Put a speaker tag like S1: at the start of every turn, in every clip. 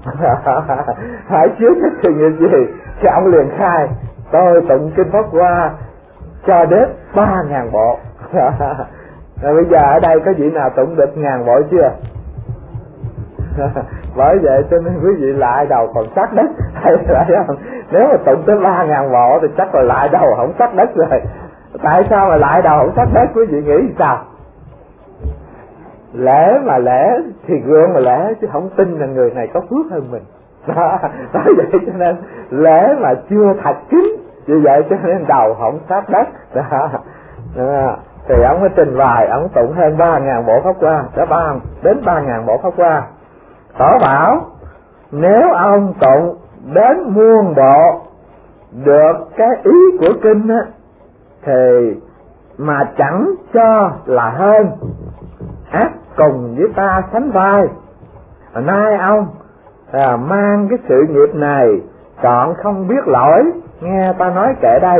S1: hỏi trước cái sự nghiệp gì thì ông liền khai tôi tụng kinh Pháp Hoa cho đến 3.000 bộ. Rồi bây giờ ở đây có vị nào tụng được 1.000 bộ chưa? Bởi vậy cho nên quý vị lại đầu còn sát đất. Nếu mà tụng tới 3.000 bộ thì chắc là lại đầu không sát đất rồi. Tại sao mà lại đầu không sát đất? Quý vị nghĩ sao? Lễ mà lễ thì gương mà lễ, chứ không tin là người này có phước hơn mình. Đó vậy cho nên lễ mà chưa thật kín, vì vậy cho nên đầu không sát đất. Đó. Thì ông mới trình bày, ông tụng hơn 3.000 bộ Pháp Hoa, đến 3.000 bộ Pháp Hoa. Tổ bảo nếu ông tụng đến muôn bộ được cái ý của kinh á, thì mà chẳng cho là hơn, ác cùng với ta sánh vai. Nay ông mang cái sự nghiệp này chọn không biết lỗi, nghe ta nói kệ đây.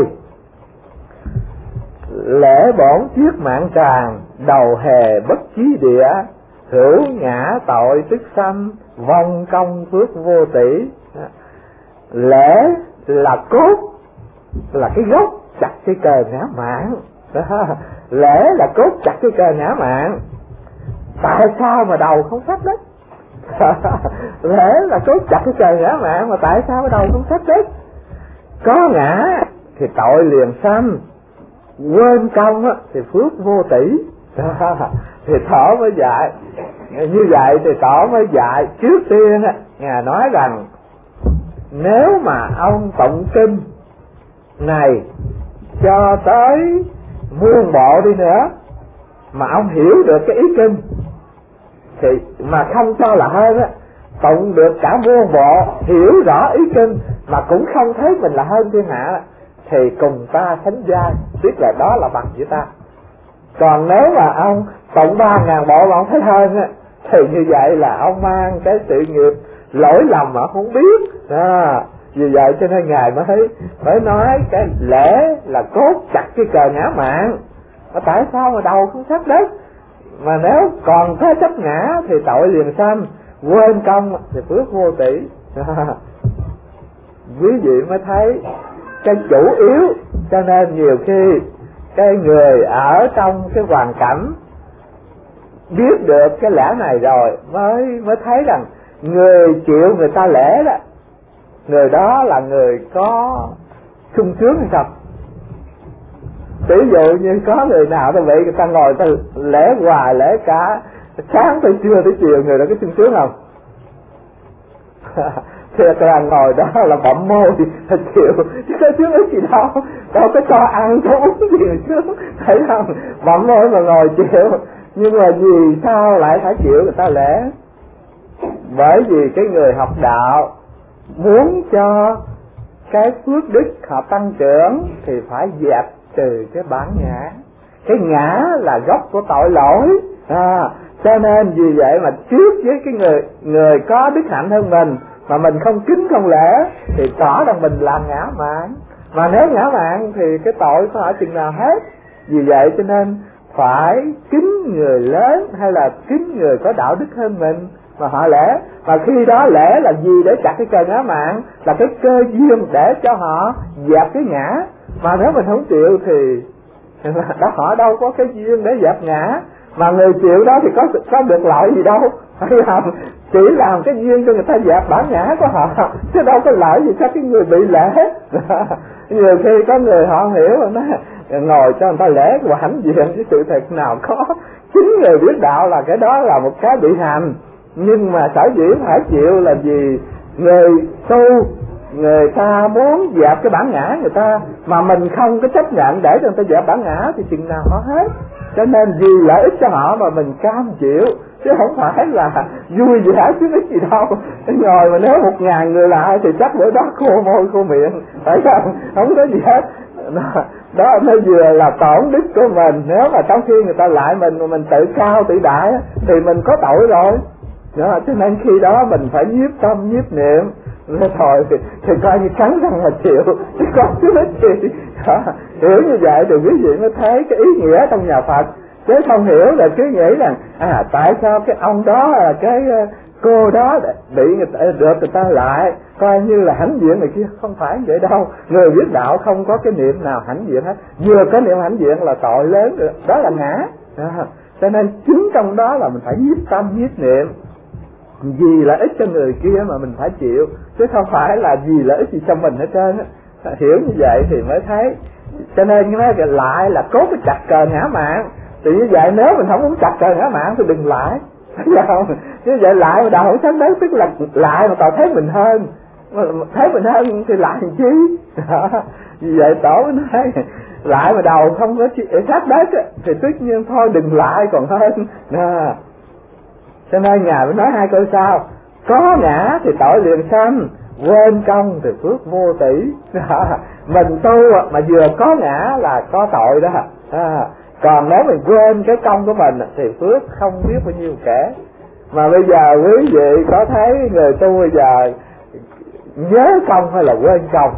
S1: Lễ bổn chiết mạng tràng, đầu hề bất chí địa, hữu ngã tội tức sanh, vong công phước vô tỷ. Lễ là cốt, là cái gốc chặt cái cờ ngã mạn. Lễ là cốt chặt cái cờ ngã mạn. Tại sao mà đầu không sát đất? Lễ là cốt chặt cái cờ ngã mạn, mà tại sao đầu không sát đất? Có ngã thì tội liền sanh, quên công thì phước vô tỷ. Thì Tổ mới dạy như vậy, thì Tổ mới dạy trước tiên Ngài nói rằng nếu mà ông tụng kinh này cho tới muôn bộ đi nữa mà ông hiểu được cái ý kinh thì mà không cho là hơn tụng được cả muôn bộ, hiểu rõ ý kinh mà cũng không thấy mình là hơn thiên hạ, thì cùng ta sánh vai, biết là đó là bằng với ta. Còn nếu mà ông tụng 3.000 bộ mà ông thấy hơn thì như vậy là ông mang cái sự nghiệp lỗi lầm mà không biết. Vì vậy cho nên Ngài mới nói cái lễ là cốt chặt cái cờ ngã mạn. Tại sao mà đầu không sát đất? Mà nếu còn thế chấp ngã thì tội liền sanh, quên công thì phước vô tỷ. Quý vị mới thấy cái chủ yếu. Cho nên nhiều khi cái người ở trong cái hoàn cảnh biết được cái lẽ này rồi mới thấy rằng người chịu người ta lễ đó, người đó là người có sung sướng hay không. Ví dụ như có người nào ta bị người ta ngồi ta lễ hoài lễ cả sáng tới trưa tới chiều, người đó có sung sướng không? Thiệt là ngồi đó là bậm môi thật chịu, chứ có sướng cái gì đâu có cho ăn có uống gì mà sướng, thấy không? Bậm môi mà ngồi chịu. Nhưng mà vì sao lại phải chịu người ta lễ? Bởi vì cái người học đạo muốn cho cái phước đức họ tăng trưởng thì phải dẹp trừ cái bản ngã. Cái ngã là gốc của tội lỗi. Cho nên vì vậy mà trước với cái người có đức hạnh hơn mình mà mình không kính không lễ thì tỏ rằng mình là ngã mạn. Mà nếu ngã mạn thì cái tội có ở chừng nào hết. Vì vậy cho nên phải kính người lớn hay là kính người có đạo đức hơn mình mà họ lễ. Mà khi đó lễ là gì? Để chặt cái cờ ngã mạn, là cái cơ duyên để cho họ dẹp cái ngã. Mà nếu mình không chịu thì đó họ đâu có cái duyên để dẹp ngã. Mà người chịu đó thì có được lợi gì đâu, phải không? Chỉ làm cái duyên cho người ta dẹp bản ngã của họ, chứ đâu có lợi gì cho cái người bị lễ. Nhiều khi có người họ hiểu rồi đó, ngồi cho người ta lễ và hãnh diện cái sự thật nào có. Chính người biết đạo là cái đó là một cái bị hành. Nhưng mà sở dĩ phải chịu là vì người tu, người ta muốn dẹp cái bản ngã người ta, mà mình không có chấp nhận để cho người ta dẹp bản ngã thì chừng nào họ hết. Cho nên vì lợi ích cho họ mà mình cam chịu, chứ không phải là vui vẻ chứ cái gì đâu. Ngồi mà nếu 1.000 người lại thì chắc bữa đó khô môi khô miệng, phải không có gì hết. Đó nó vừa là tổn đức của mình. Nếu mà trong khi người ta lại mình mà mình tự cao tự đại thì mình có tội rồi. Đó, cho nên khi đó mình phải nhiếp tâm nhiếp niệm thôi thì coi như cắn răng mà chịu, chứ còn chứ ít gì. Hiểu như vậy thì quý vị mới thấy cái ý nghĩa trong nhà Phật, chứ không hiểu là cứ nghĩ rằng tại sao cái ông đó là cái cô đó bị được người ta lại coi như là hãnh diện này kia. Không phải vậy đâu. Người biết đạo không có cái niệm nào hãnh diện hết. Vừa có niệm hãnh diện là tội lớn rồi. Đó là ngã. Cho nên chính trong đó là mình phải nhiếp tâm nhiếp niệm, vì lợi ích cho người kia mà mình phải chịu, chứ không phải là vì lợi ích gì cho mình hết trơn á. Hiểu như vậy thì mới thấy. Cho nên nói lại là cốt cái chặt cờ ngã mạn. Thì như vậy nếu mình không muốn chặt cờ ngã mạn thì đừng lại. Như vậy lại mà đạo hữu sáng đến tức là lại mà còn thấy mình hơn. Thấy mình hơn thì lại làm chi? Vì vậy tổ mới nói lại mà đầu không có sát đất thì tất nhiên thôi đừng lại còn hơn. Cho nên Ngài mới nói hai câu sau: có ngã thì tội liền sanh, quên công thì phước vô tỷ. Mình tu mà vừa có ngã là có tội đó. Còn nếu mình quên cái công của mình thì phước không biết bao nhiêu kể. Mà bây giờ quý vị có thấy người tu bây giờ nhớ công hay là quên công?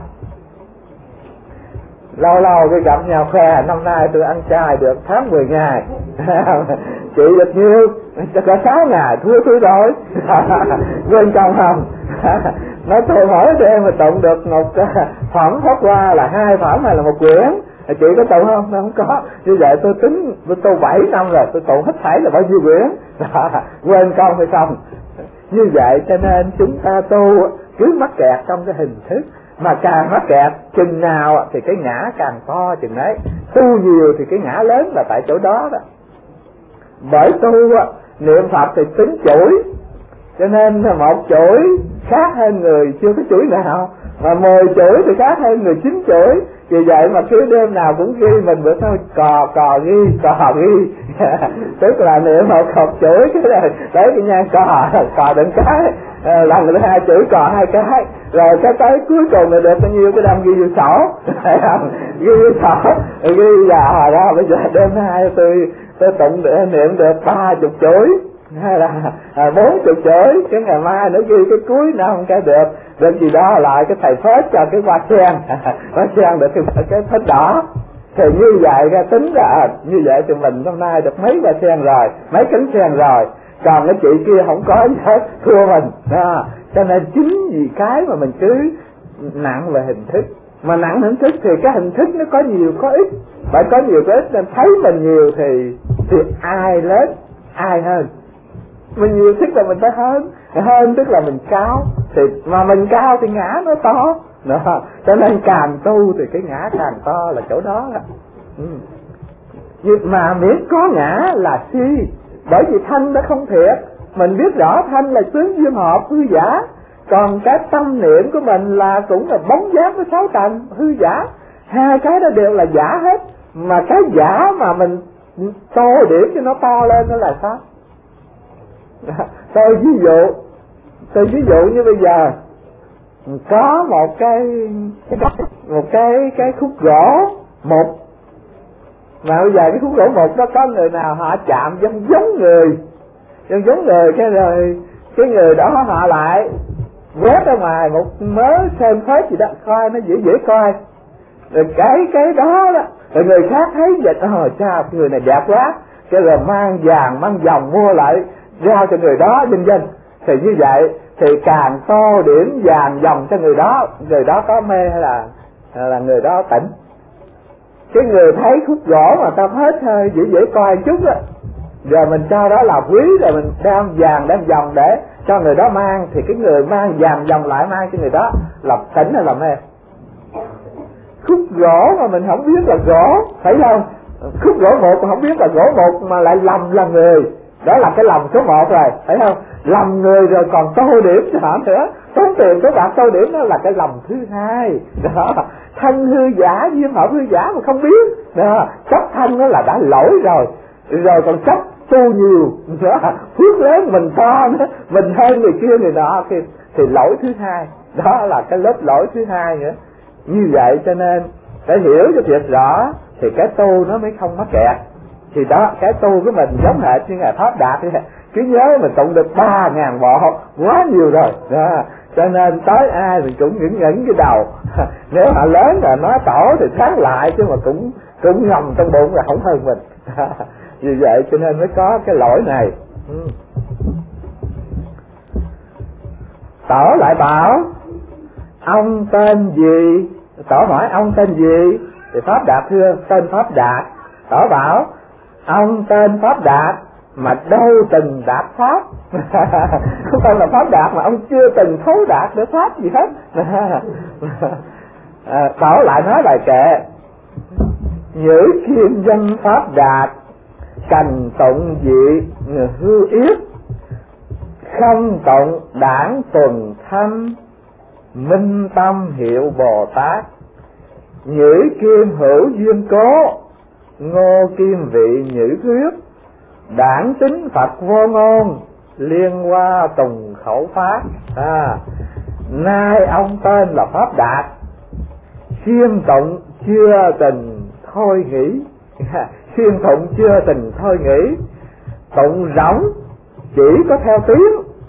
S1: Lâu lâu cái gặp nhau khoe năm nay tôi ăn chay được tháng 10 ngày chị được nhiêu, có 6 ngày thua rồi. Quên công không? Nói tôi hỏi cho em mà tụng được một phẩm Pháp Hoa là 2 phẩm hay là 1 quyển, chị có tụng không? Không có. Như vậy tôi tính tôi tu 7 năm rồi, tôi tụng hết thảy là bao nhiêu quyển. Quên công hay không? Như vậy cho nên chúng ta tu cứ mắc kẹt trong cái hình thức, mà càng mắc kẹt chừng nào thì cái ngã càng to chừng đấy. Tu nhiều thì cái ngã lớn là tại chỗ đó đó. Bởi tu niệm Phật thì tính chuỗi, cho nên một chuỗi khác hơn người chưa có chuỗi nào, mà 10 chuỗi thì khác hơn người 9 chuỗi. Vì vậy mà cứ đêm nào cũng ghi mình bữa sau cò ghi. Tức là niệm một hộp chuỗi cái này lấy cái nhang cò đựng cái, lần thứ 2 chuỗi cò 2 cái, rồi cái tới cuối cùng là được bao nhiêu cái đâm ghi vô sổ. Ghi vô sổ ghi giờ đó bây giờ đêm thứ 2 tôi tụng niệm được 30 chuỗi hay là 40 chuỗi, cái ngày mai nữa ghi cái cuối năm cái được gì đó lại cái thầy phết cho cái hoa sen được cái phết đỏ. Thì như vậy ra tính ra như vậy thì mình hôm nay được mấy hoa sen rồi, mấy cánh sen rồi, còn cái chị kia không có gì hết, thua mình. Cho nên chính vì cái mà mình cứ nặng về hình thức, mà nặng hình thức thì cái hình thức nó có nhiều có ít, phải có nhiều có ít, nên thấy mình nhiều thì ai lớn ai hơn. Mình nhiều tức là mình phải hơn tức là mình cao, thì mà mình cao thì ngã nó to đó. Cho nên càng tu thì cái ngã càng to là chỗ đó. Mà miễn có ngã là si, bởi vì thanh nó không thiệt. Mình biết rõ thanh là tướng duyên hợp hư giả, còn cái tâm niệm của mình là cũng là bóng dáng với 6 tầng hư giả. Hai cái đó đều là giả hết. Mà cái giả mà mình tô điểm cho nó to lên đó là sao? Tôi ví dụ như bây giờ có một cái khúc gỗ một, mà bây giờ cái khúc gỗ một đó có người nào họ chạm giống người cái rồi cái người đó họ lại quét ra ngoài một mớ sơn phết gì đó coi nó dễ coi, rồi cái đó rồi người khác thấy vậy cha người này đẹp quá, cái rồi mang vàng mang vòng mua lại giao cho người đó vinh. Thì như vậy thì càng tô điểm vàng vòng cho người đó có mê hay là người đó tỉnh. Cái người thấy khúc gỗ mà ta hết hơi dễ coi chút á, giờ mình cho đó là quý, rồi mình đem vàng đem vòng để cho người đó mang, thì cái người mang vàng vòng lại mang cho người đó là tỉnh hay là mê? Khúc gỗ mà mình không biết là gỗ, phải không? Khúc gỗ một mà không biết là gỗ một mà lại lầm là người, đó là cái lầm số 1 rồi, phải không? Lầm người rồi còn tô điểm cho họ nữa, tốn tiền số bạc tô điểm, đó là cái lầm thứ 2 đó. Thân hư giả duyên hợp hư giả mà không biết đó, chấp thân đó là đã lỗi rồi còn chấp tu nhiều đó, phước lớn mình to nữa, mình hơn người kia người nọ thì lỗi thứ 2 đó là cái lớp lỗi thứ 2 nữa. Như vậy cho nên phải hiểu cho thiệt rõ thì cái tu nó mới không mắc kẹt. Thì đó, cái tu của mình giống hệt như Ngài Pháp Đạt vậy. Cứ nhớ mình tụng được 3.000 bộ quá nhiều rồi đó. Cho nên tới ai mình cũng ngẩn cái đầu. Nếu họ lớn là nói tổ thì sáng lại, chứ mà cũng ngầm trong bụng là không hơn mình. Vì vậy cho nên mới có cái lỗi này. Tổ lại bảo ông tên gì? Tổ hỏi ông tên gì? Thì Pháp Đạt thưa tên Pháp Đạt. Tổ bảo ông tên Pháp Đạt mà đâu từng đạt Pháp. Không phải là Pháp Đạt mà ông chưa từng thấu đạt được Pháp gì hết. Tổ lại nói bài kệ: nhữ kim dân Pháp Đạt, cành tụng dị hư yết, không tụng đảng tuần thanh, minh tâm hiệu Bồ Tát. Nhữ kim hữu duyên cố, ngô kim vị nhữ thuyết, đảng tính Phật vô ngôn, liên hoa tùng khẩu pháp. Nay ông tên là Pháp Đạt, siêng tụng chưa từng thôi nghĩ. Siêng tụng chưa từng thôi nghĩ, tụng rỗng chỉ có theo tiếng.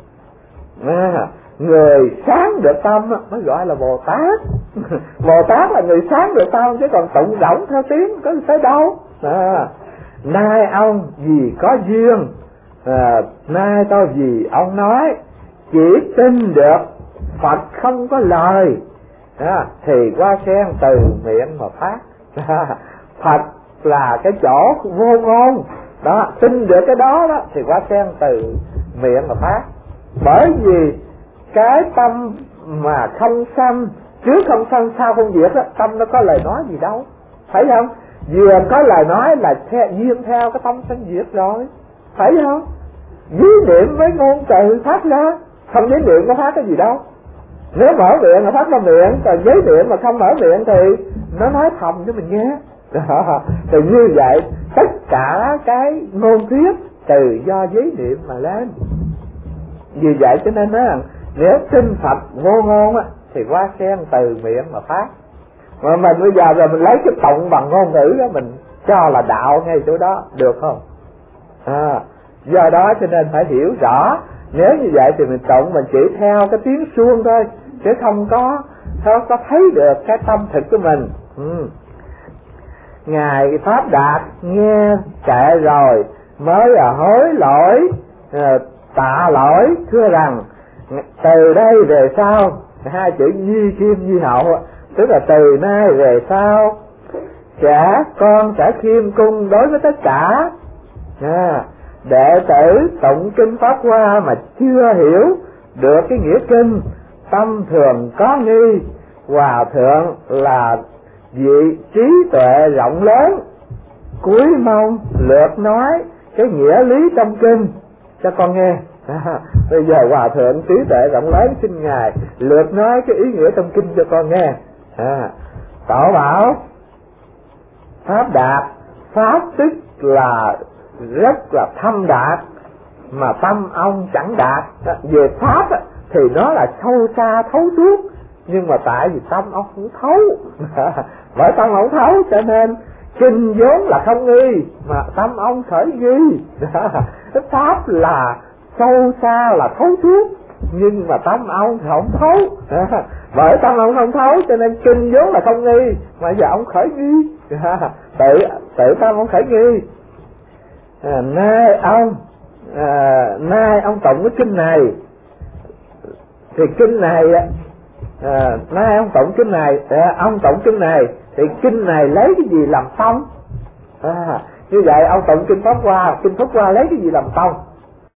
S1: Người sáng được tâm mới gọi là Bồ Tát. Bồ Tát là người sáng được tâm, chứ còn tụng rỗng theo tiếng có tới đâu. Nay ông vì có duyên, nay tôi vì ông nói, chỉ tin được Phật không có lời, thì hoa sen từ miệng mà phát. Phật là cái chỗ vô ngôn đó, tin được cái đó đó thì hoa sen từ miệng mà phát. Bởi vì cái tâm mà không sanh, trước không sanh sau không diệt đó, tâm nó có lời nói gì đâu, phải không? Vừa có lời nói là duyên theo cái tâm sanh diệt rồi, phải không? Ý niệm với ngôn từ phát ra, không giấy niệm có phát cái gì đâu. Nếu mở miệng là phát ra miệng, còn giấy niệm mà không mở miệng thì nó nói thầm cho mình nghe. Thì như vậy tất cả cái ngôn thuyết từ do giấy niệm mà lên. Vì vậy cho nên nói rằng nếu tin Phật vô ngôn á thì hoa sen từ miệng mà phát. Mà mình bây giờ rồi mình lấy cái tụng bằng ngôn ngữ đó mình cho là đạo ngay chỗ đó, được không? Do đó cho nên phải hiểu rõ. Nếu như vậy thì mình tụng mình chỉ theo cái tiếng suông thôi, chứ không có thấy được cái tâm thực của mình. Ngài Pháp Đạt nghe kệ rồi mới hối lỗi, tạ lỗi, thưa rằng từ đây về sau, hai chữ nhi kim nhi hậu, tức là từ nay về sau con sẽ khiêm cung đối với tất cả. Đệ tử tụng kinh Pháp Hoa mà chưa hiểu được cái nghĩa kinh, tâm thường có nghi. Hòa thượng là vị trí tuệ rộng lớn, cúi mong lượt nói cái nghĩa lý trong kinh cho con nghe. Bây giờ hòa thượng trí tuệ rộng lớn xin ngài lượt nói cái ý nghĩa trong kinh cho con nghe. Tổ bảo Pháp Đạt, pháp tức là rất là thâm đạt, mà tâm ông chẳng đạt. Về pháp thì nó là sâu xa thấu suốt, nhưng mà tại vì tâm ông không thấu. Bởi tâm ông thấu cho nên kinh vốn là không nghi, mà tâm ông khởi nghi. Cái pháp là sâu xa là thấu suốt, nhưng mà tâm ông không thấu. Bởi tâm ông không thấu cho nên kinh vốn là không nghi, mà giờ ông khởi nghi. Tự tâm ông khởi nghi. Nay ông tụng cái kinh này thì kinh này nay ông tụng kinh này, ông tụng kinh này thì kinh này lấy cái gì làm tông? Như vậy ông tụng kinh Pháp Hoa lấy cái gì làm tông?